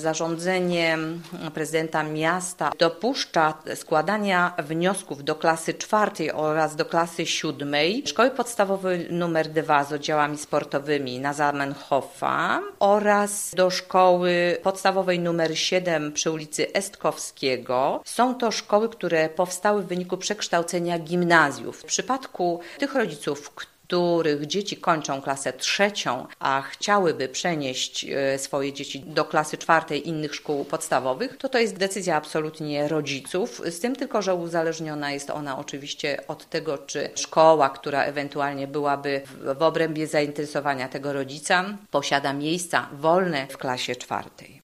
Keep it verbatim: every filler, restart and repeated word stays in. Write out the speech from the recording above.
zarządzenie prezydenta miasta dopuszcza składania wniosków do klasy czwartej oraz do klasy siódmej szkoły podstawowej numer dwa z oddziałami sportowymi na Zamenhofa oraz do szkoły podstawowej numer siedem przy ulicy Estkowskiego. Są to szkoły, które powstały w wyniku przekształcenia gimnazjów. W przypadku tych rodziców, których dzieci kończą klasę trzecią, a chciałyby przenieść swoje dzieci do klasy czwartej innych szkół podstawowych, to to jest decyzja absolutnie rodziców, z tym tylko, że uzależniona jest ona oczywiście od tego, czy szkoła, która ewentualnie byłaby w obrębie zainteresowania tego rodzica, posiada miejsca wolne w klasie czwartej.